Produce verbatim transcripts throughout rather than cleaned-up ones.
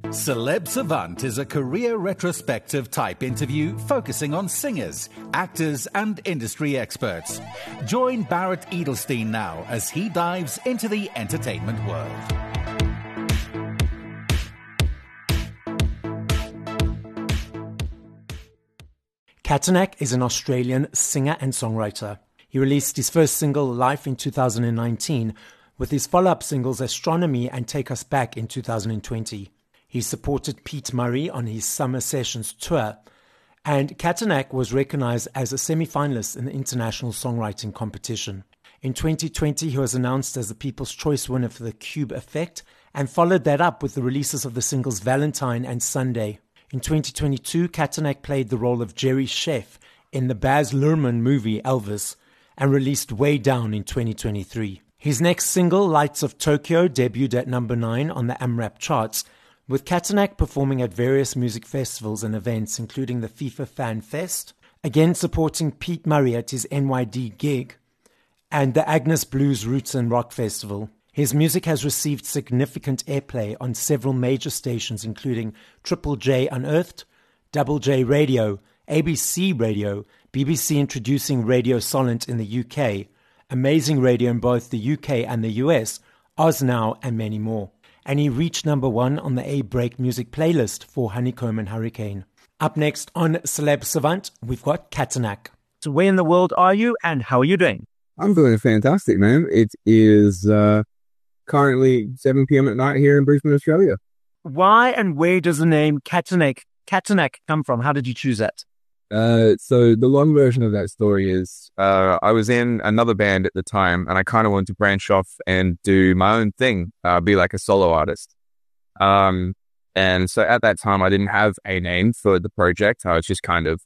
Celeb Savant is a career retrospective type interview focusing on singers, actors, and industry experts. Join Barrett Edelstein now as he dives into the entertainment world. Katanak is an Australian singer and songwriter. He released his first single, Life, in two thousand nineteen, with his follow-up singles Astronomy and Take Us Back in two thousand twenty. He supported Pete Murray on his Summer Sessions tour, and Katanak was recognized as a semi-finalist in the International Songwriting Competition. In twenty twenty, he was announced as the People's Choice winner for the Cube Effect, and followed that up with the releases of the singles Valentine and Sunday. In twenty twenty-two, Katanak played the role of Jerry Sheff in the Baz Luhrmann movie Elvis, and released Way Down in twenty twenty-three. His next single, Lights of Tokyo, debuted at number nine on the AMRAP charts, with Katanak performing at various music festivals and events, including the FIFA Fan Fest, again supporting Pete Murray at his N Y D gig, and the Agnes Blues Roots and Rock Festival. His music has received significant airplay on several major stations, including Triple J Unearthed, Double J Radio, A B C Radio, B B C introducing Radio Solent in the U K, Amazing Radio in both the U K and the U S, Oz Now, and many more. And he reached number one on the A-Break music playlist for Honeycomb and Hurricane. Up next on Celeb Savant, we've got Katanak. So where in the world are you and how are you doing? I'm doing fantastic, man. It is uh, currently seven p.m. at night here in Brisbane, Australia. Why and where does the name Katanak, Katanak come from? How did you choose that? Uh, so the long version of that story is uh, I was in another band at the time and I kind of wanted to branch off and do my own thing, uh, be like a solo artist. Um, and so at that time I didn't have a name for the project. I was just kind of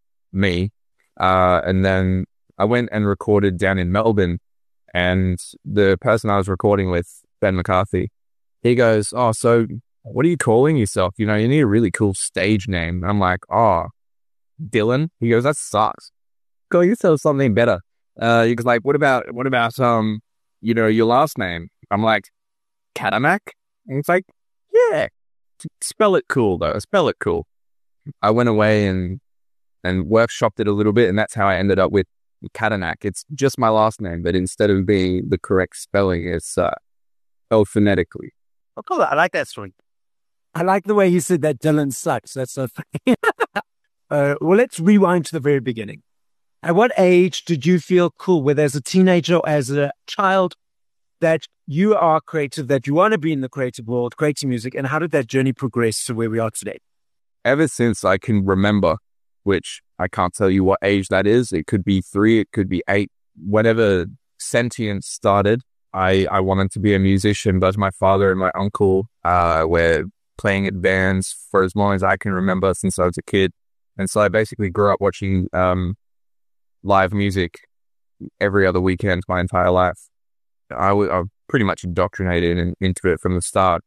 me. Uh, and then I went and recorded down in Melbourne, and the person I was recording with, Ben McCarthy, he goes, "Oh, so what are you calling yourself? You know, you need a really cool stage name." I'm like, "Oh, Dylan." He goes, "That sucks. Call yourself something better." Uh, he goes like, "What about, what about, um, you know, your last name?" I'm like, "Katanak?" And it's like, "Yeah, spell it cool though. Spell it cool." I went away and, and workshopped it a little bit, and that's how I ended up with Katanak. It's just my last name, but instead of being the correct spelling, it's, uh, spelled phonetically. Oh, cool. I like that story. I like the way he said that Dylan sucks. That's so funny. Uh, well, let's rewind to the very beginning. At what age did you feel cool, whether as a teenager or as a child, that you are creative, that you want to be in the creative world, creating music, and how did that journey progress to where we are today? Ever since I can remember, which I can't tell you what age that is. It could be three, it could be eight. Whenever sentience started, I, I wanted to be a musician. Both my father and my uncle uh, were playing in bands for as long as I can remember, since I was a kid. And so I basically grew up watching um, live music every other weekend my entire life. I was, I was pretty much indoctrinated in, into it from the start.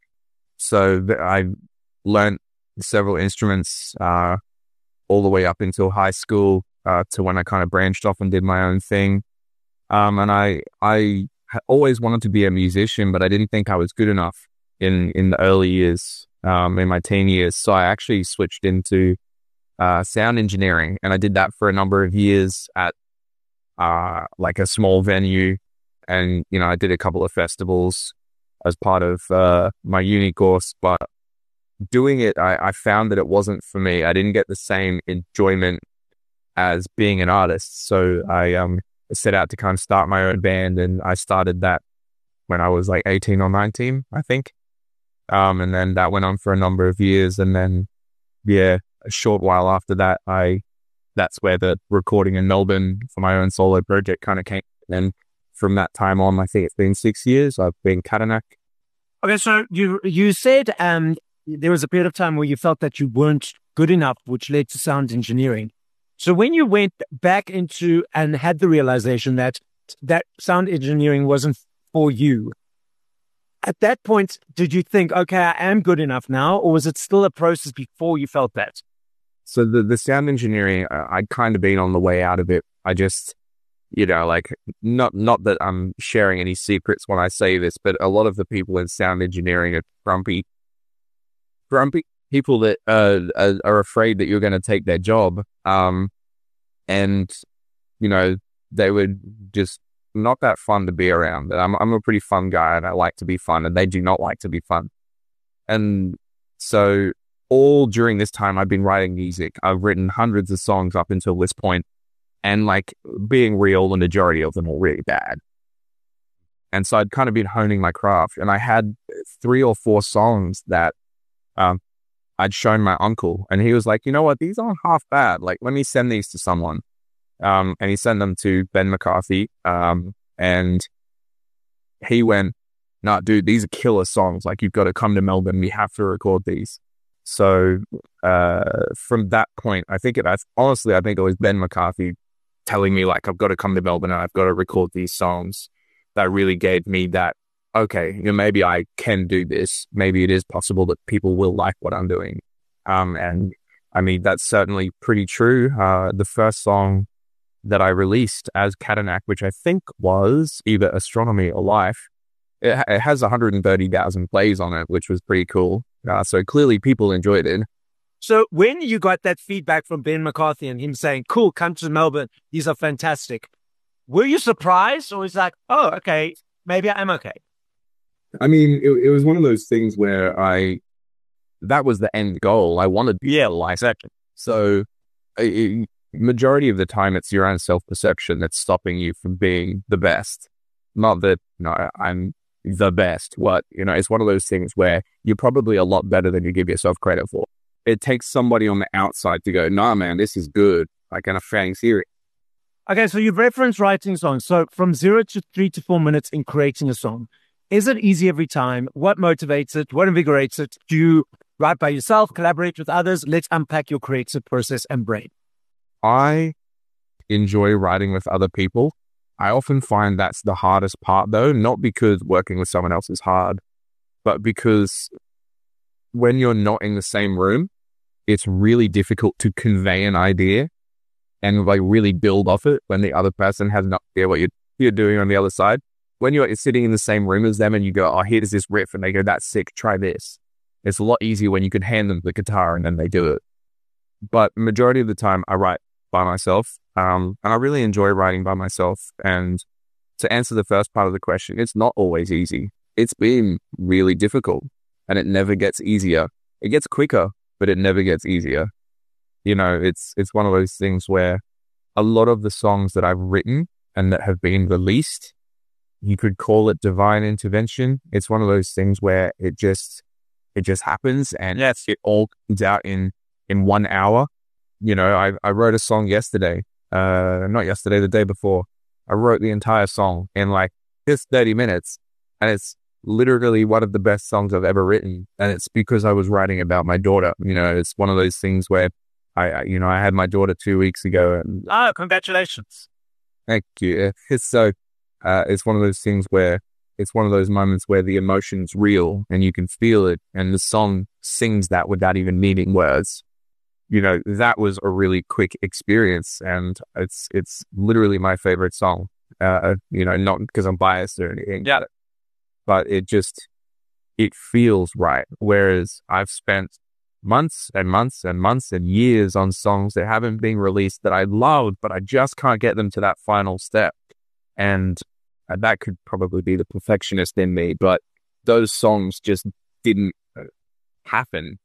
So th- I learned several instruments uh, all the way up until high school uh, to when I kind of branched off and did my own thing. Um, and I I always wanted to be a musician, but I didn't think I was good enough in, in the early years, um, in my teen years. So I actually switched into Uh, sound engineering, and I did that for a number of years at uh, like a small venue, and you know I did a couple of festivals as part of uh, my uni course. But doing it, I, I found that it wasn't for me. I didn't get the same enjoyment as being an artist, so I um set out to kind of start my own band, and I started that when I was like eighteen or nineteen, I think, um, and then that went on for a number of years, and then yeah. A short while after that, I that's where the recording in Melbourne for my own solo project kind of came. And from that time on, I think it's been six years. I've been Katanak. Okay, so you you said um there was a period of time where you felt that you weren't good enough, which led to sound engineering. So when you went back into and had the realization that that sound engineering wasn't for you, at that point, did you think, okay, I am good enough now, or was it still a process before you felt that? So the, the sound engineering, uh, I'd kind of been on the way out of it. I just, you know, like, not not that I'm sharing any secrets when I say this, but a lot of the people in sound engineering are grumpy. grumpy people that uh, are, are afraid that you're going to take their job. Um, and, you know, they would just not that fun to be around. I'm, I'm a pretty fun guy and I like to be fun, and they do not like to be fun. And so all during this time, I've been writing music. I've written hundreds of songs up until this point, and like being real, the majority of them are really bad. And so I'd kind of been honing my craft, and I had three or four songs that um, I'd shown my uncle, and he was like, you know what, these aren't half bad. Like, let me send these to someone. Um, and he sent them to Ben McCarthy. Um, and he went, nah, dude, these are killer songs. Like, you've got to come to Melbourne. We have to record these. So, uh, from that point, I think it, I, honestly, I think it was Ben McCarthy telling me like, I've got to come to Melbourne and I've got to record these songs, that really gave me that, okay, you know, maybe I can do this. Maybe it is possible that people will like what I'm doing. Um, and I mean, that's certainly pretty true. Uh, the first song that I released as Katanak, which I think was either Astronomy or Life, it, it has one hundred thirty thousand plays on it, which was pretty cool. Uh, so clearly people enjoyed it. So when you got that feedback from Ben McCarthy and him saying, cool, come to Melbourne, these are fantastic, were you surprised, or was it like, oh, okay, maybe I am okay? I mean, it, it was one of those things where I, that was the end goal. I wanted to Yeah, exactly. So it, majority of the time, it's your own self-perception that's stopping you from being the best. Not that, no, I'm the best. What, you know, it's one of those things where you're probably a lot better than you give yourself credit for. It takes somebody on the outside to go, nah, man, this is good. Like, in a fan series. Okay, so you've referenced writing songs. So from zero to three to four minutes in creating a song, is it easy every time? What motivates it? What invigorates it? Do you write by yourself, collaborate with others? Let's unpack your creative process and brain. I enjoy writing with other people. I often find that's the hardest part, though, not because working with someone else is hard, but because when you're not in the same room, it's really difficult to convey an idea and like really build off it when the other person has no idea what you're, you're doing on the other side. When you're sitting in the same room as them and you go, oh, here's this riff, and they go, that's sick, try this. It's a lot easier when you can hand them the guitar and then they do it. But majority of the time I write by myself. Um, and I really enjoy writing by myself. And to answer the first part of the question, it's not always easy. It's been really difficult, and it never gets easier. It gets quicker, but it never gets easier. You know, it's it's one of those things where a lot of the songs that I've written and that have been released, you could call it divine intervention. It's one of those things where it just it just happens, and yes, it all comes out in in one hour. You know, I I wrote a song yesterday, uh, not yesterday, the day before. I wrote the entire song in like just thirty minutes, and it's literally one of the best songs I've ever written. And it's because I was writing about my daughter. You know, it's one of those things where I, I you know, I had my daughter two weeks ago. And oh, congratulations! Thank you. It's so, uh, it's one of those things where it's one of those moments where the emotion's real and you can feel it, and the song sings that without even needing words. You know, that was a really quick experience, and it's it's literally my favorite song. Uh, you know, not because I'm biased or anything. Yeah. But it just, it feels right. Whereas I've spent months and months and months and years on songs that haven't been released that I loved, but I just can't get them to that final step. And that could probably be the perfectionist in me, but those songs just didn't happen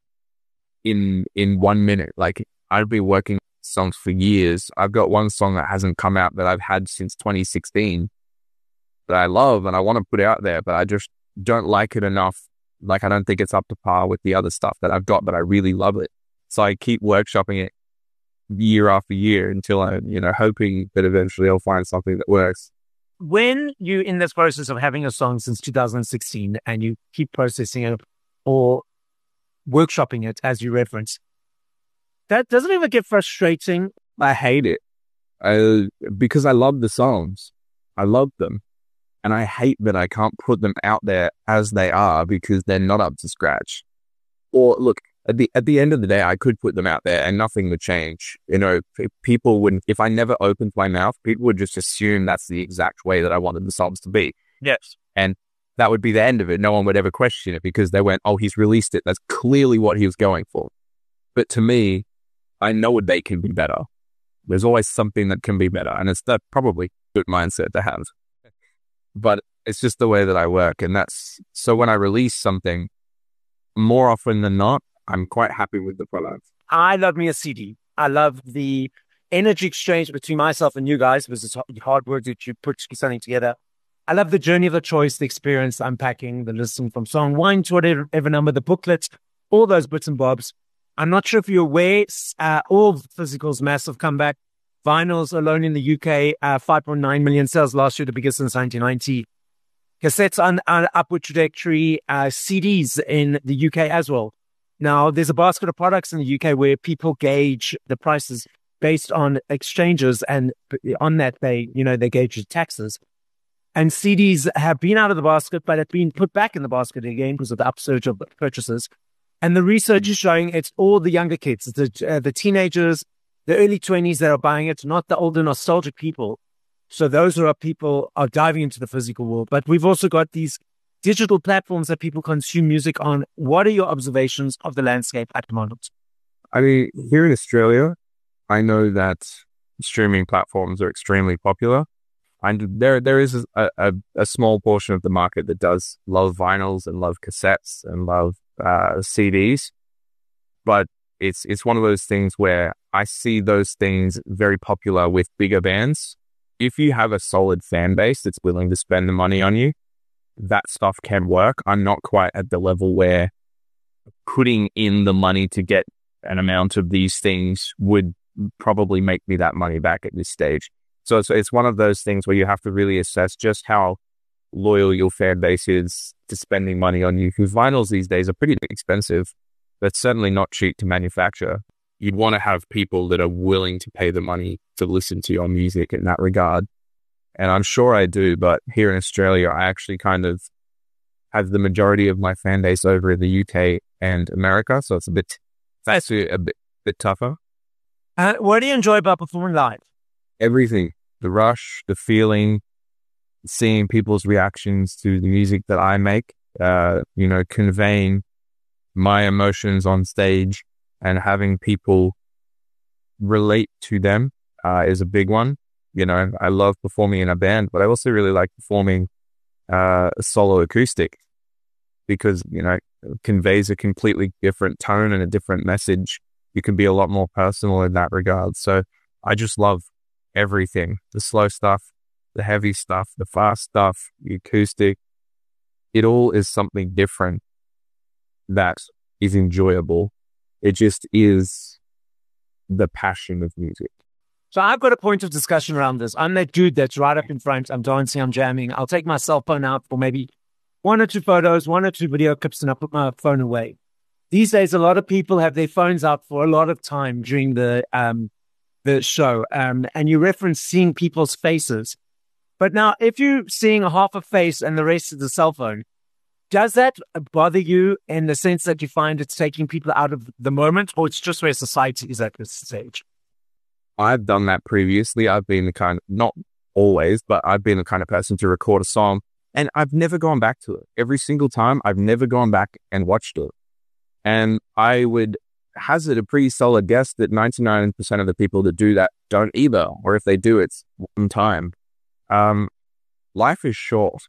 in in one minute. Like, I've been working on songs for years. I've got one song that hasn't come out that I've had since twenty sixteen that I love and I want to put out there, but I just don't like it enough. Like, I don't think it's up to par with the other stuff that I've got, but I really love it. So I keep workshopping it year after year until I, you know, hoping that eventually I'll find something that works. When you in this process of having a song since two thousand sixteen and you keep processing it or workshopping it, as you reference, that doesn't even get frustrating. I hate it I, because I love the songs. I love them. And I hate that I can't put them out there as they are because they're not up to scratch. Or look, at the at the end of the day, I could put them out there and nothing would change. You know, people wouldn't, if I never opened my mouth, people would just assume that's the exact way that I wanted the songs to be. Yes. And that would be the end of it. No one would ever question it because they went, oh, he's released it. That's clearly what he was going for. But to me, I know they can be better. There's always something that can be better. And it's that probably good mindset to have. But it's just the way that I work. And that's, so when I release something, more often than not, I'm quite happy with the product. I love me a C D. I love the energy exchange between myself and you guys, because it's hard work that you put something together. I love the journey of the choice, the experience, the unpacking, the listening from song one to whatever number, the booklets, all those bits and bobs. I'm not sure if you're aware, uh, all physicals, massive comeback. Vinyls alone in the U K, uh, five point nine million sales last year, the biggest since nineteen ninety. Cassettes on an upward trajectory, uh, C Ds in the U K as well. Now, there's a basket of products in the U K where people gauge the prices based on exchanges, and on that, they, you know, they gauge the taxes. And C Ds have been out of the basket, but have been put back in the basket again because of the upsurge of purchases. And the research is showing it's all the younger kids, the, uh, the teenagers, the early twenties that are buying it, not the older nostalgic people. So those are people are diving into the physical world. But we've also got these digital platforms that people consume music on. What are your observations of the landscape at the moment? I mean, here in Australia, I know that streaming platforms are extremely popular. And there, there is a, a, a small portion of the market that does love vinyls and love cassettes and love uh, C Ds. But it's it's one of those things where I see those things very popular with bigger bands. If you have a solid fan base that's willing to spend the money on you, that stuff can work. I'm not quite at the level where putting in the money to get an amount of these things would probably make me that money back at this stage. So it's, it's one of those things where you have to really assess just how loyal your fan base is to spending money on you. Because vinyls these days are pretty expensive, but certainly not cheap to manufacture. You'd want to have people that are willing to pay the money to listen to your music in that regard. And I'm sure I do, but here in Australia, I actually kind of have the majority of my fan base over in the U K and America. So it's a bit, that's a bit, bit tougher. Uh, what do you enjoy about performing live? Everything. The rush, the feeling, seeing people's reactions to the music that I make, uh, you know, conveying my emotions on stage and having people relate to them uh, is a big one. You know, I love performing in a band, but I also really like performing uh, a solo acoustic because, you know, it conveys a completely different tone and a different message. You can be a lot more personal in that regard. So I just love everything, the slow stuff, the heavy stuff, the fast stuff, the acoustic. It all is something different that is enjoyable. It just is the passion of music. So I've got a point of discussion around this. I'm that dude that's right up in front. I'm dancing, I'm jamming. I'll take my cell phone out for maybe one or two photos, one or two video clips, and I'll put my phone away. These days, a lot of people have their phones out for a lot of time during the um, the show. Um, and you reference seeing people's faces. But now, if you're seeing a half a face and the rest is the cell phone, does that bother you in the sense that you find it's taking people out of the moment, or it's just where society is at this stage? I've done that previously. I've been the kind of, not always, but I've been the kind of person to record a song and I've never gone back to it. Every single time, I've never gone back and watched it. And I would hazard a pretty solid guess that ninety-nine percent of the people that do that don't either. Or if they do, it's one time. Um, life is short.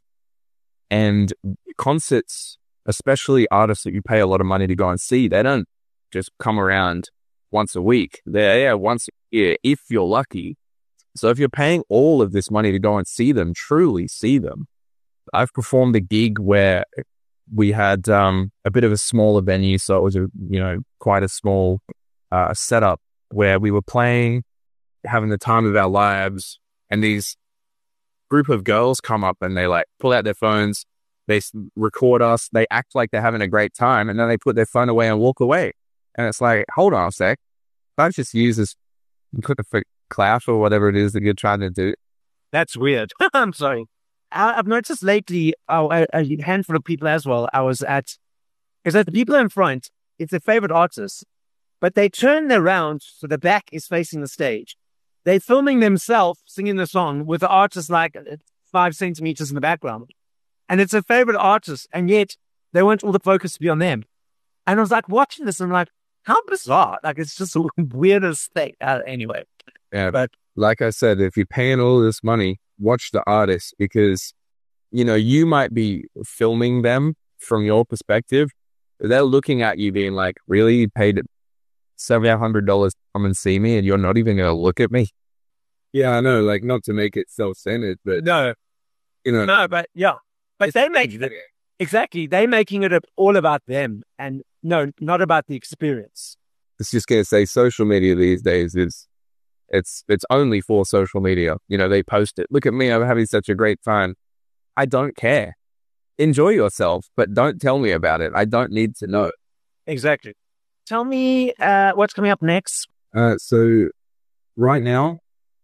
And concerts, especially artists that you pay a lot of money to go and see, they don't just come around once a week. They're yeah, once a year, if you're lucky. So if you're paying all of this money to go and see them, truly see them. I've performed a gig where we had um, a bit of a smaller venue, so it was a you know quite a small uh, setup where we were playing, having the time of our lives, and these group of girls come up and they like pull out their phones, they record us, they act like they're having a great time, and then they put their phone away and walk away. And it's like, hold on a sec, I just use this for class or whatever it is that you're trying to do. That's weird. I'm sorry. I, I've noticed lately, oh, a, a handful of people as well, I was at, is that the people in front, it's their favorite artists, but they turn around so the back is facing the stage. They're filming themselves singing the song with the artist like five centimeters in the background. and it's a favorite artist, and yet they want all the focus to be on them. And I was like watching this, and I'm like, how bizarre! Like it's just the weirdest thing. Uh, anyway, yeah. But like I said, if you're paying all this money, watch the artist, because you know you might be filming them from your perspective. They're looking at you, being like, "Really, you paid seven hundred dollars to come and see me, and you're not even going to look at me?" Yeah, I know. Like, not to make it self-centered, but no, you know, no, but yeah, but they make it exactly. They're making it all about them, and no, not about the experience. It's just going to say social media these days is it's it's only for social media. You know, they post it. Look at me, I'm having such a great time. I don't care. Enjoy yourself, but don't tell me about it. I don't need to know. Exactly. Tell me uh, what's coming up next. Uh, so right now,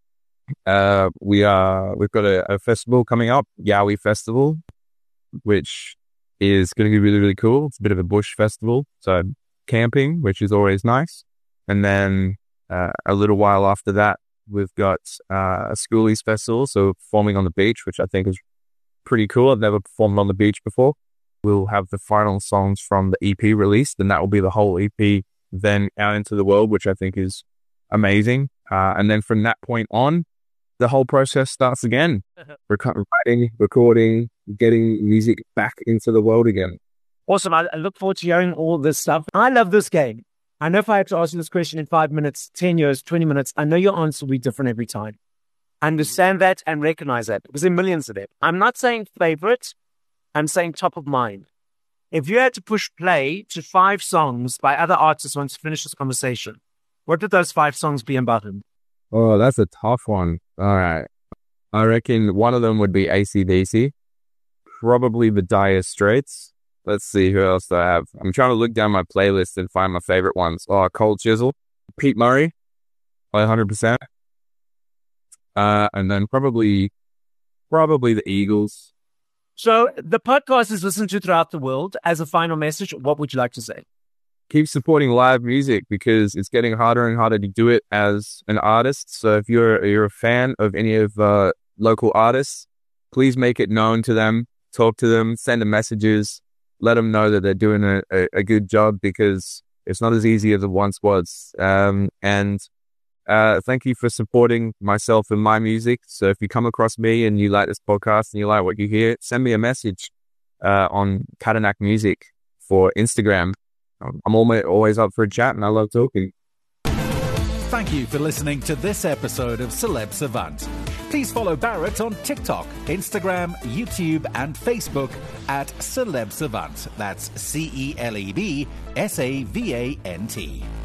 uh, we are we've got a, a festival coming up, Yowie Festival, which is going to be really, really cool. It's a bit of a bush festival, so camping, which is always nice. And then uh, a little while after that, we've got uh, a schoolies festival, so performing on the beach, which I think is pretty cool. I've never performed on the beach before. We'll have the final songs from the E P released, and that will be the whole E P then out into the world, which I think is amazing. Uh, and then from that point on, the whole process starts again. Rec- writing, recording, getting music back into the world again. Awesome. I, I look forward to hearing all this stuff. I love this game. I know if I had to ask you this question in five minutes, ten years, twenty minutes, I know your answer will be different every time. Understand that and recognize that, because there are millions of them. I'm not saying favorite. I'm saying top of mind. If you had to push play to five songs by other artists once you finish this conversation, what would those five songs be about them? Oh, that's a tough one. All right. I reckon one of them would be A C D C. Probably the Dire Straits. Let's see who else do I have. I'm trying to look down my playlist and find my favorite ones. Oh, Cold Chisel. Pete Murray. one hundred percent. Uh, and then probably, probably the Eagles. So the podcast is listened to throughout the world. As a final message, what would you like to say? Keep supporting live music, because it's getting harder and harder to do it as an artist. So if you're you're a fan of any of uh, local artists, please make it known to them. Talk to them. Send them messages. Let them know that they're doing a, a, a good job, because it's not as easy as it once was. Um, and uh, thank you for supporting myself and my music. So if you come across me and you like this podcast and you like what you hear, send me a message uh, on Katanak Music for Instagram. I'm always up for a chat, and I love talking. Thank you for listening to this episode of Celeb Savant. Please follow Barrett on TikTok, Instagram, YouTube, and Facebook at Celeb Savant. That's C E L E B S A V A N T.